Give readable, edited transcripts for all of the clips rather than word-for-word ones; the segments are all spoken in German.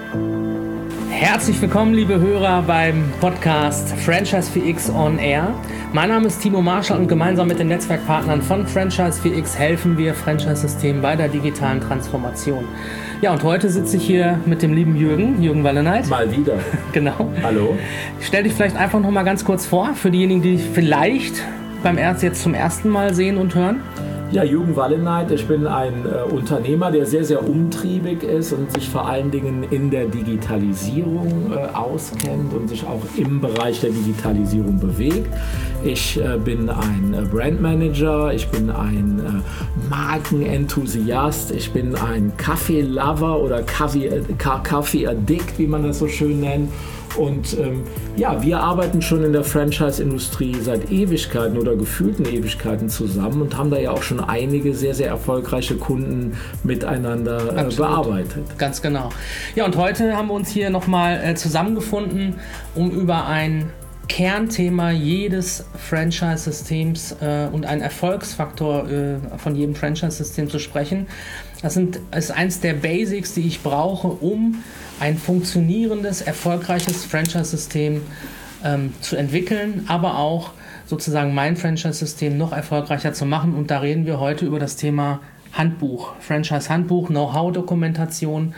Herzlich willkommen, liebe Hörer, beim Podcast Franchise 4X On Air. Mein Name ist Timo Marschall und gemeinsam mit den Netzwerkpartnern von Franchise 4X helfen wir Franchise-Systemen bei der digitalen Transformation. Ja, und heute sitze ich hier mit dem lieben Jürgen Walleneit. Mal wieder. Genau. Hallo. Stell dich vielleicht einfach noch mal ganz kurz vor, für diejenigen, die dich vielleicht jetzt zum ersten Mal sehen und hören. Ja, Jürgen Walleneit, ich bin ein Unternehmer, der sehr, sehr umtriebig ist und sich vor allen Dingen in der Digitalisierung auskennt und sich auch im Bereich der Digitalisierung bewegt. Ich bin ein Brandmanager, ich bin ein Markenenthusiast, ich bin ein Kaffee-Lover oder Kaffee-Addict, wie man das so schön nennt. Und wir arbeiten schon in der Franchise-Industrie seit Ewigkeiten oder gefühlten Ewigkeiten zusammen und haben da ja auch schon einige sehr, sehr erfolgreiche Kunden miteinander bearbeitet. Ganz genau. Ja, und heute haben wir uns hier nochmal zusammengefunden, um über ein Kernthema jedes Franchise-Systems und ein Erfolgsfaktor von jedem Franchise-System zu sprechen. Das ist eins der Basics, die ich brauche, um ein funktionierendes, erfolgreiches Franchise-System zu entwickeln, aber auch sozusagen mein Franchise-System noch erfolgreicher zu machen. Und da reden wir heute über das Thema Handbuch, Franchise-Handbuch, Know-how-Dokumentation.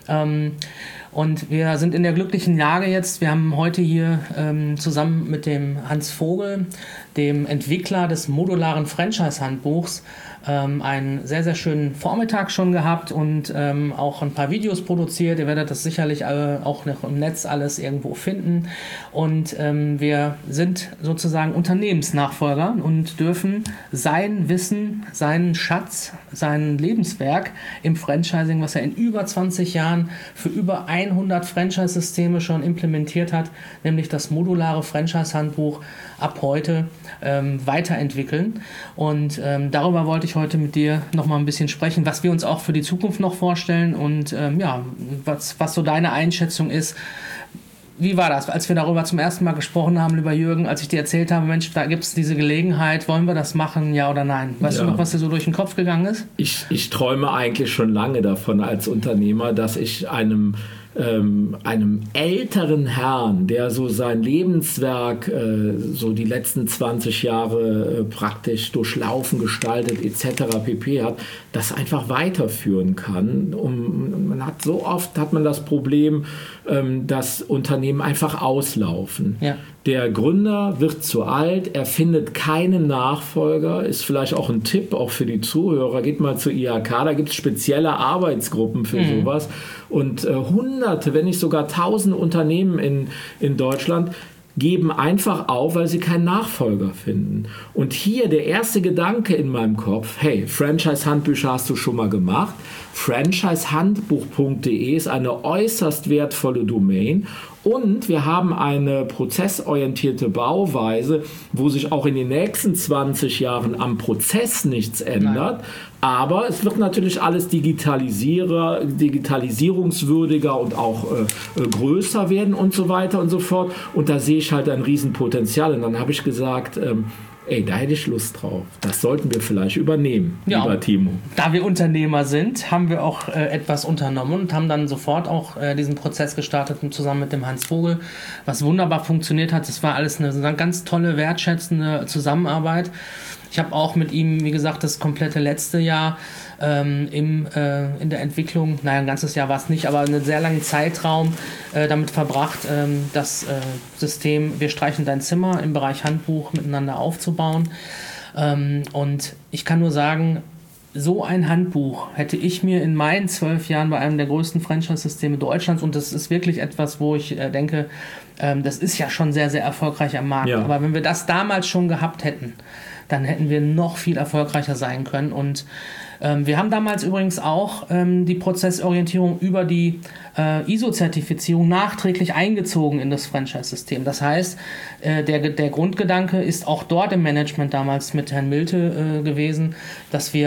Und wir sind in der glücklichen Lage jetzt, wir haben heute hier zusammen mit dem Hans Vogel, dem Entwickler des modularen Franchise-Handbuchs, einen sehr, sehr schönen Vormittag schon gehabt und auch ein paar Videos produziert. Ihr werdet das sicherlich auch noch im Netz alles irgendwo finden. Und wir sind sozusagen Unternehmensnachfolger und dürfen sein Wissen, seinen Schatz, sein Lebenswerk im Franchising, was er in über 20 Jahren für über 100 Franchise-Systeme schon implementiert hat, nämlich das modulare Franchise-Handbuch, ab heute weiterentwickeln. Und darüber wollte ich heute mit dir noch mal ein bisschen sprechen, was wir uns auch für die Zukunft noch vorstellen und was so deine Einschätzung ist. Wie war das, als wir darüber zum ersten Mal gesprochen haben, lieber Jürgen, als ich dir erzählt habe, Mensch, da gibt es diese Gelegenheit, wollen wir das machen, ja oder nein? Weißt du noch, was dir so durch den Kopf gegangen ist? Ich träume eigentlich schon lange davon als Unternehmer, dass ich einem älteren Herrn, der so sein Lebenswerk so die letzten 20 Jahre praktisch durchlaufen, gestaltet etc. pp. Hat, das einfach weiterführen kann. Man hat so oft das Problem, dass Unternehmen einfach auslaufen. Ja. Der Gründer wird zu alt, er findet keinen Nachfolger, ist vielleicht auch ein Tipp auch für die Zuhörer, geht mal zur IHK, da gibt es spezielle Arbeitsgruppen für sowas und hunderte, wenn nicht sogar tausende Unternehmen in Deutschland geben einfach auf, weil sie keinen Nachfolger finden. Und hier der erste Gedanke in meinem Kopf, hey, Franchise-Handbücher hast du schon mal gemacht, franchisehandbuch.de ist eine äußerst wertvolle Domain und wir haben eine prozessorientierte Bauweise, wo sich auch in den nächsten 20 Jahren am Prozess nichts ändert, aber es wird natürlich alles digitalisierungswürdiger und auch größer werden und so weiter und so fort und da sehe ich halt ein Riesenpotenzial und dann habe ich gesagt, da hätte ich Lust drauf. Das sollten wir vielleicht übernehmen, lieber Timo. Da wir Unternehmer sind, haben wir auch etwas unternommen und haben dann sofort auch diesen Prozess gestartet zusammen mit dem Hans Vogel, was wunderbar funktioniert hat. Das war alles eine ganz tolle, wertschätzende Zusammenarbeit. Ich habe auch mit ihm, wie gesagt, das komplette letzte Jahr in der Entwicklung, ein ganzes Jahr war es nicht, aber einen sehr langen Zeitraum damit verbracht, das System Wir streichen dein Zimmer im Bereich Handbuch miteinander aufzubauen. Und ich kann nur sagen, so ein Handbuch hätte ich mir in meinen 12 Jahren bei einem der größten Franchise-Systeme Deutschlands, und das ist wirklich etwas, wo ich denke, das ist ja schon sehr, sehr erfolgreich am Markt, aber wenn wir das damals schon gehabt hätten, dann hätten wir noch viel erfolgreicher sein können. Und wir haben damals übrigens auch die Prozessorientierung über die ISO-Zertifizierung nachträglich eingezogen in das Franchise-System. Das heißt, der Grundgedanke ist auch dort im Management damals mit Herrn Milte gewesen, dass wir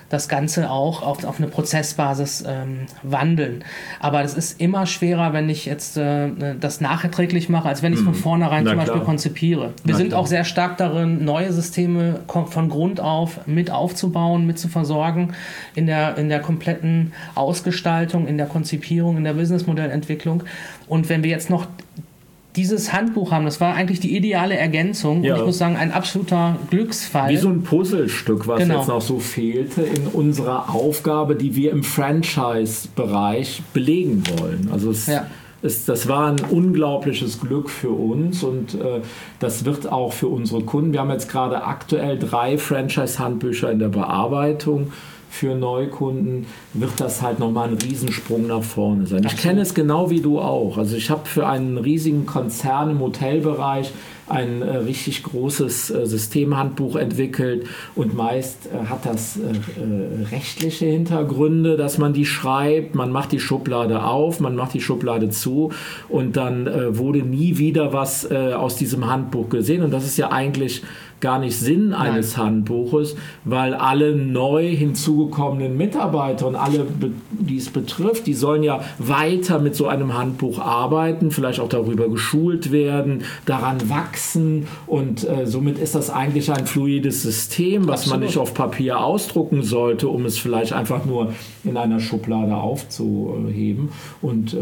das Ganze auch auf eine Prozessbasis wandeln. Aber das ist immer schwerer, wenn ich jetzt das nachträglich mache, als wenn ich es von vornherein zum Beispiel konzipiere. Wir sind auch sehr stark darin, neue Systeme von Grund auf mit aufzubauen, mit zu versorgen, in der kompletten Ausgestaltung, in der Konzipierung, in der Businessmodellentwicklung. Und wenn wir jetzt noch dieses Handbuch haben, das war eigentlich die ideale Ergänzung. Ja. Und ich muss sagen, ein absoluter Glücksfall. Wie so ein Puzzlestück, was jetzt noch so fehlte in unserer Aufgabe, die wir im Franchise-Bereich belegen wollen. Also das war ein unglaubliches Glück für uns und das wird auch für unsere Kunden. Wir haben jetzt gerade aktuell 3 Franchise-Handbücher in der Bearbeitung. Für Neukunden wird das halt nochmal ein Riesensprung nach vorne sein. Ich kenne es genau wie du auch. Also ich habe für einen riesigen Konzern im Hotelbereich ein richtig großes Systemhandbuch entwickelt und meist hat das rechtliche Hintergründe, dass man die schreibt, man macht die Schublade auf, man macht die Schublade zu und dann wurde nie wieder was aus diesem Handbuch gesehen und das ist ja eigentlich gar nicht Sinn eines Handbuches, weil alle neu hinzugekommenen Mitarbeiter und alle, die es betrifft, die sollen ja weiter mit so einem Handbuch arbeiten, vielleicht auch darüber geschult werden, daran wachsen und somit ist das eigentlich ein fluides System, was man nicht auf Papier ausdrucken sollte, um es vielleicht einfach nur in einer Schublade aufzuheben und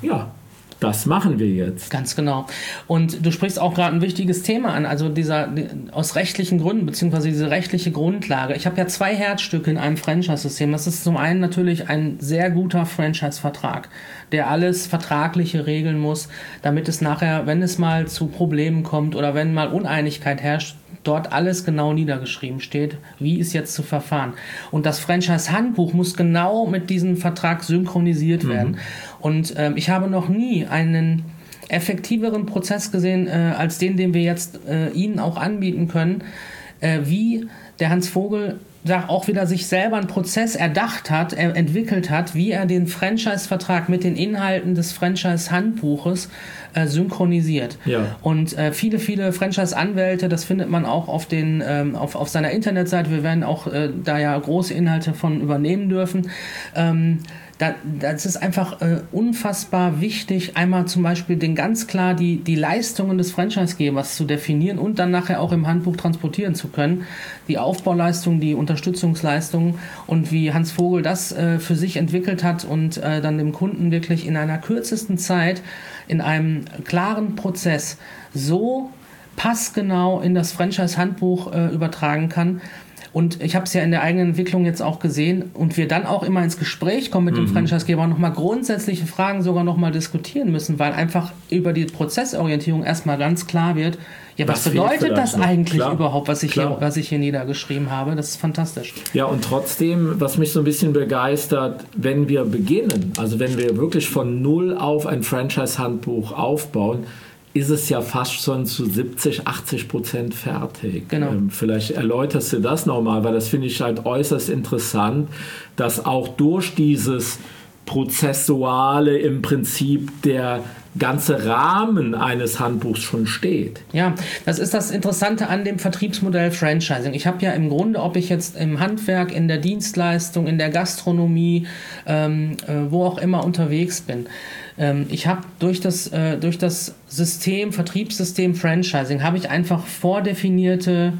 das machen wir jetzt. Ganz genau. Und du sprichst auch gerade ein wichtiges Thema an, also aus rechtlichen Gründen, beziehungsweise diese rechtliche Grundlage. Ich habe ja 2 Herzstücke in einem Franchise-System. Das ist zum einen natürlich ein sehr guter Franchise-Vertrag, der alles Vertragliche regeln muss, damit es nachher, wenn es mal zu Problemen kommt oder wenn mal Uneinigkeit herrscht, dort alles genau niedergeschrieben steht, wie ist jetzt zu verfahren. Und das Franchise-Handbuch muss genau mit diesem Vertrag synchronisiert werden. Und ich habe noch nie einen effektiveren Prozess gesehen, als den wir jetzt Ihnen auch anbieten können, wie der Hans Vogel auch wieder sich selber einen Prozess entwickelt hat, wie er den Franchise-Vertrag mit den Inhalten des Franchise-Handbuches synchronisiert. Ja. Und viele Franchise-Anwälte, das findet man auch auf seiner Internetseite, wir werden auch da ja große Inhalte von übernehmen dürfen, das ist einfach unfassbar wichtig, einmal zum Beispiel ganz klar die Leistungen des Franchisegebers zu definieren und dann nachher auch im Handbuch transportieren zu können. Die Aufbauleistungen, die Unterstützungsleistungen und wie Hans Vogel das für sich entwickelt hat und dann dem Kunden wirklich in einer kürzesten Zeit in einem klaren Prozess so passgenau in das Franchise-Handbuch übertragen kann. Und ich habe es ja in der eigenen Entwicklung jetzt auch gesehen und wir dann auch immer ins Gespräch kommen mit dem Franchisegeber und nochmal grundsätzliche Fragen sogar nochmal diskutieren müssen, weil einfach über die Prozessorientierung erstmal ganz klar wird, ja, was bedeutet das eigentlich überhaupt, was ich hier niedergeschrieben habe? Das ist fantastisch. Ja, und trotzdem, was mich so ein bisschen begeistert, wenn wir beginnen, also wenn wir wirklich von null auf ein Franchise-Handbuch aufbauen, ist es ja fast schon zu 70-80% fertig. Genau. Vielleicht erläuterst du das nochmal, weil das finde ich halt äußerst interessant, dass auch durch dieses Prozessuale im Prinzip der ganze Rahmen eines Handbuchs schon steht. Ja, das ist das Interessante an dem Vertriebsmodell Franchising. Ich habe ja im Grunde, ob ich jetzt im Handwerk, in der Dienstleistung, in der Gastronomie, wo auch immer unterwegs bin, ich habe durch das System, Vertriebssystem Franchising, habe ich einfach vordefinierte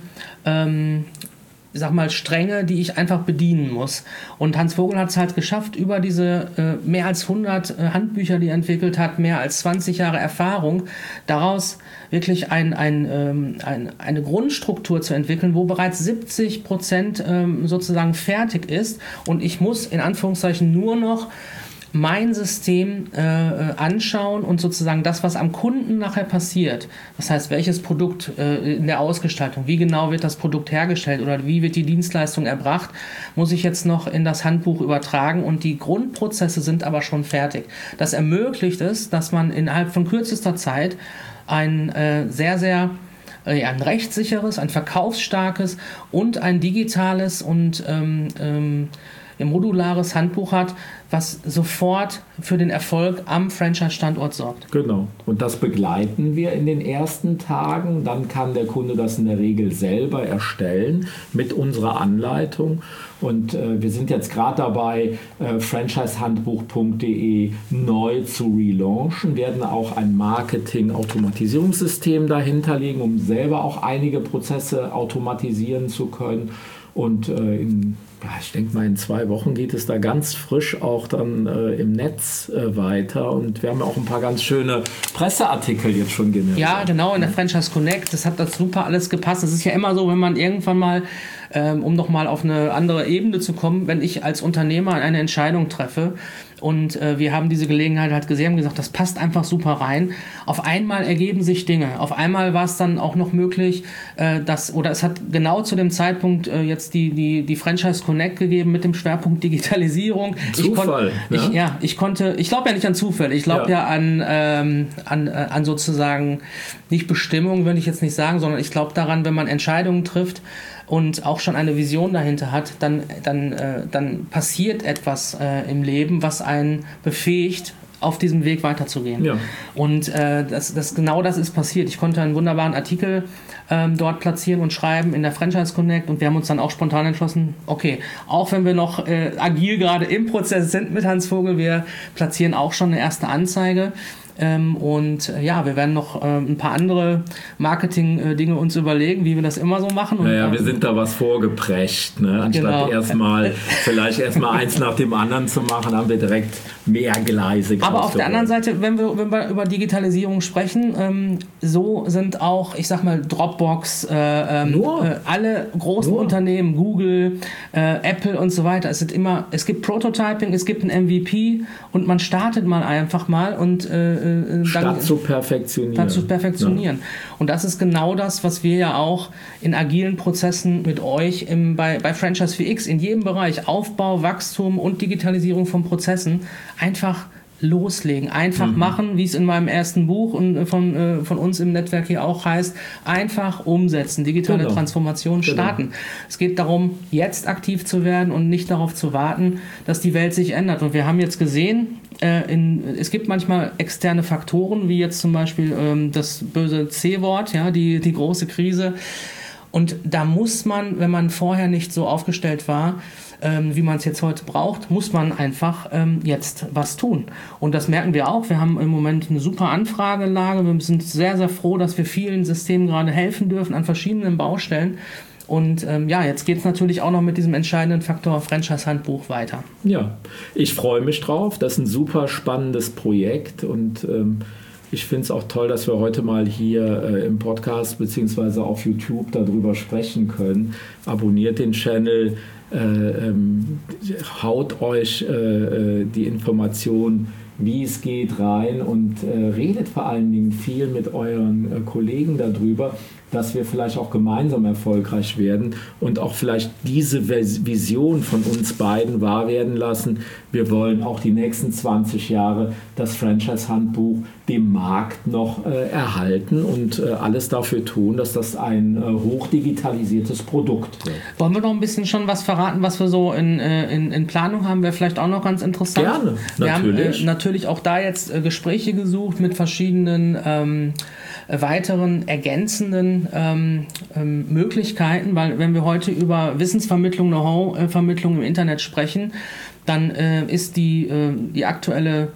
Stränge, die ich einfach bedienen muss. Und Hans Vogel hat es halt geschafft, über diese mehr als 100 Handbücher, die er entwickelt hat, mehr als 20 Jahre Erfahrung, daraus wirklich eine Grundstruktur zu entwickeln, wo bereits 70% sozusagen fertig ist und ich muss in Anführungszeichen nur noch mein System anschauen und sozusagen das, was am Kunden nachher passiert, das heißt, welches Produkt in der Ausgestaltung, wie genau wird das Produkt hergestellt oder wie wird die Dienstleistung erbracht, muss ich jetzt noch in das Handbuch übertragen und die Grundprozesse sind aber schon fertig. Das ermöglicht es, dass man innerhalb von kürzester Zeit ein ein rechtssicheres, ein verkaufsstarkes und ein digitales und ein modulares Handbuch hat, was sofort für den Erfolg am Franchise-Standort sorgt. Genau. Und das begleiten wir in den ersten Tagen. Dann kann der Kunde das in der Regel selber erstellen mit unserer Anleitung. Und wir sind jetzt gerade dabei, franchisehandbuch.de neu zu relaunchen, werden auch ein Marketing-Automatisierungssystem dahinter legen, um selber auch einige Prozesse automatisieren zu können. Und ich denke mal, in 2 Wochen geht es da ganz frisch auch dann im Netz weiter. Und wir haben auch ein paar ganz schöne Presseartikel jetzt schon generiert. Ja, genau, in der Franchise Connect. Das hat das super alles gepasst. Es ist ja immer so, wenn man irgendwann mal, um nochmal auf eine andere Ebene zu kommen, wenn ich als Unternehmer eine Entscheidung treffe und wir haben diese Gelegenheit halt gesehen, haben gesagt, das passt einfach super rein. Auf einmal ergeben sich Dinge. Auf einmal war es dann auch noch möglich, es hat genau zu dem Zeitpunkt jetzt die Franchise Connect gegeben mit dem Schwerpunkt Digitalisierung. Zufall. Ich glaube ja nicht an Zufälle. Ich glaube ja an sozusagen, nicht Bestimmung, würde ich jetzt nicht sagen, sondern ich glaube daran, wenn man Entscheidungen trifft und auch schon eine Vision dahinter hat, dann passiert etwas im Leben, was einen befähigt, auf diesem Weg weiterzugehen. Ja. Und genau das ist passiert. Ich konnte einen wunderbaren Artikel dort platzieren und schreiben in der Franchise Connect und wir haben uns dann auch spontan entschlossen, okay, auch wenn wir noch agil gerade im Prozess sind mit Hans Vogel, wir platzieren auch schon eine erste Anzeige. Wir werden noch ein paar andere Marketing-Dinge uns überlegen, wie wir das immer so machen. Wir sind da was vorgeprescht, ne? Anstatt vielleicht erstmal eins nach dem anderen zu machen, haben wir direkt mehrgleisig. Aber auf der anderen Seite, wenn wir über Digitalisierung sprechen, so sind auch, ich sag mal, Dropbox, alle großen Unternehmen, Google, Apple und so weiter. Es gibt Prototyping, es gibt ein MVP und man startet mal einfach mal und statt zu perfektionieren. Ja. Und das ist genau das, was wir ja auch in agilen Prozessen mit euch bei Franchise VX in jedem Bereich, Aufbau, Wachstum und Digitalisierung von Prozessen, einfach loslegen, einfach machen, wie es in meinem ersten Buch und von uns im Netzwerk hier auch heißt, einfach umsetzen, digitale Transformation starten. Es geht darum, jetzt aktiv zu werden und nicht darauf zu warten, dass die Welt sich ändert. Und wir haben jetzt gesehen, es gibt manchmal externe Faktoren, wie jetzt zum Beispiel das böse C-Wort, ja, die große Krise. Und da muss man, wenn man vorher nicht so aufgestellt war, wie man es jetzt heute braucht, muss man einfach jetzt was tun. Und das merken wir auch. Wir haben im Moment eine super Anfragelage. Wir sind sehr, sehr froh, dass wir vielen Systemen gerade helfen dürfen an verschiedenen Baustellen. Und jetzt geht es natürlich auch noch mit diesem entscheidenden Faktor Franchise-Handbuch weiter. Ja, ich freue mich drauf. Das ist ein super spannendes Projekt und ich finde es auch toll, dass wir heute mal hier im Podcast bzw. auf YouTube darüber sprechen können. Abonniert den Channel, haut euch die Information, wie es geht, rein und redet vor allen Dingen viel mit euren Kollegen darüber, dass wir vielleicht auch gemeinsam erfolgreich werden und auch vielleicht diese Vision von uns beiden wahr werden lassen. Wir wollen auch die nächsten 20 Jahre das Franchise-Handbuch dem Markt noch erhalten und alles dafür tun, dass das ein hochdigitalisiertes Produkt wird. Wollen wir noch ein bisschen schon was verraten, was wir so in Planung haben? Wäre vielleicht auch noch ganz interessant. Gerne, natürlich. Wir haben natürlich auch da jetzt Gespräche gesucht mit verschiedenen weiteren ergänzenden Möglichkeiten, weil wenn wir heute über Wissensvermittlung, Know-how-Vermittlung im Internet sprechen, dann ist die aktuelle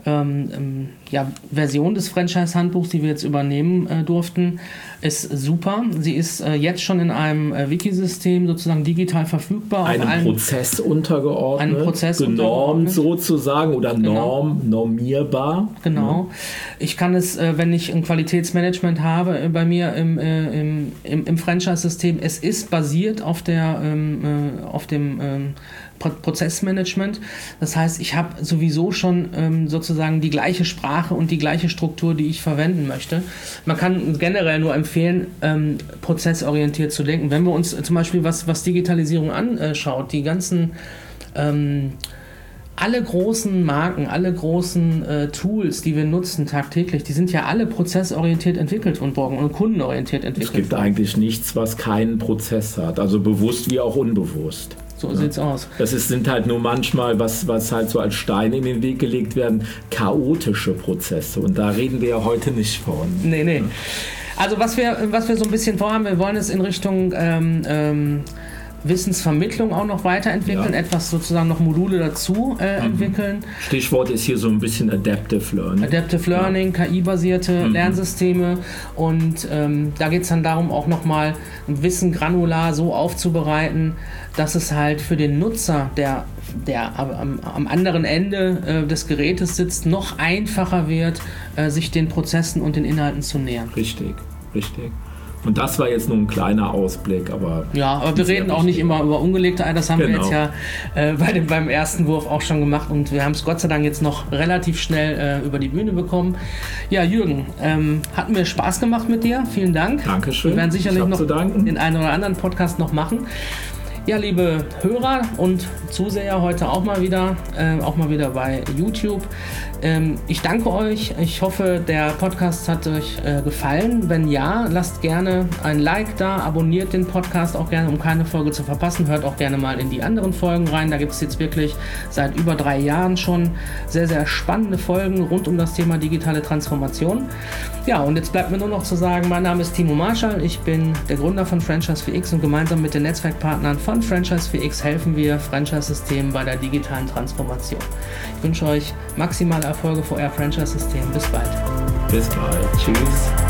Version des Franchise-Handbuchs, die wir jetzt übernehmen durften, ist super. Sie ist jetzt schon in einem Wikisystem sozusagen digital verfügbar. Einem Prozess untergeordnet, genormt sozusagen oder normierbar. Genau. Ich kann es, wenn ich ein Qualitätsmanagement habe bei mir im Franchise-System, es ist basiert auf dem Prozessmanagement. Das heißt, ich habe sowieso schon sozusagen die gleiche Sprache und die gleiche Struktur, die ich verwenden möchte. Man kann generell nur empfehlen, prozessorientiert zu denken. Wenn wir uns zum Beispiel was Digitalisierung anschaut, die ganzen alle großen Marken, alle großen Tools, die wir nutzen tagtäglich, die sind ja alle prozessorientiert entwickelt und kundenorientiert entwickelt. Es gibt eigentlich nichts, was keinen Prozess hat, also bewusst wie auch unbewusst. So sieht's aus. Das sind halt nur manchmal, was halt so als Steine in den Weg gelegt werden, chaotische Prozesse. Und da reden wir ja heute nicht von. Nee. Also was wir so ein bisschen vorhaben, wir wollen es in Richtung Wissensvermittlung auch noch weiterentwickeln, etwas sozusagen noch Module dazu entwickeln. Stichwort ist hier so ein bisschen Adaptive Learning. Adaptive Learning, KI-basierte Lernsysteme, und da geht es dann darum, auch nochmal Wissen granular so aufzubereiten, dass es halt für den Nutzer, der am anderen Ende des Gerätes sitzt, noch einfacher wird, sich den Prozessen und den Inhalten zu nähern. Richtig. Und das war jetzt nur ein kleiner Ausblick, aber... Ja, aber wir reden auch nicht immer über ungelegte Eier, das haben wir jetzt ja beim ersten Wurf auch schon gemacht, und wir haben es Gott sei Dank jetzt noch relativ schnell über die Bühne bekommen. Ja, Jürgen, hat mir Spaß gemacht mit dir, vielen Dank. Dankeschön. Wir werden sicherlich noch den einen oder anderen Podcast noch machen. Ja, liebe Hörer und Zuseher, heute auch mal wieder bei YouTube. Ich danke euch. Ich hoffe, der Podcast hat euch gefallen. Wenn ja, lasst gerne ein Like da, abonniert den Podcast auch gerne, um keine Folge zu verpassen. Hört auch gerne mal in die anderen Folgen rein. Da gibt es jetzt wirklich seit über 3 Jahren schon sehr, sehr spannende Folgen rund um das Thema digitale Transformation. Ja, und jetzt bleibt mir nur noch zu sagen, mein Name ist Timo Marschall. Ich bin der Gründer von Franchise 4X, und gemeinsam mit den Netzwerkpartnern von Franchise 4X helfen wir Franchise-Systemen bei der digitalen Transformation. Ich wünsche euch maximale Erfolge für euer Franchise-System. Bis bald. Bis bald. Tschüss.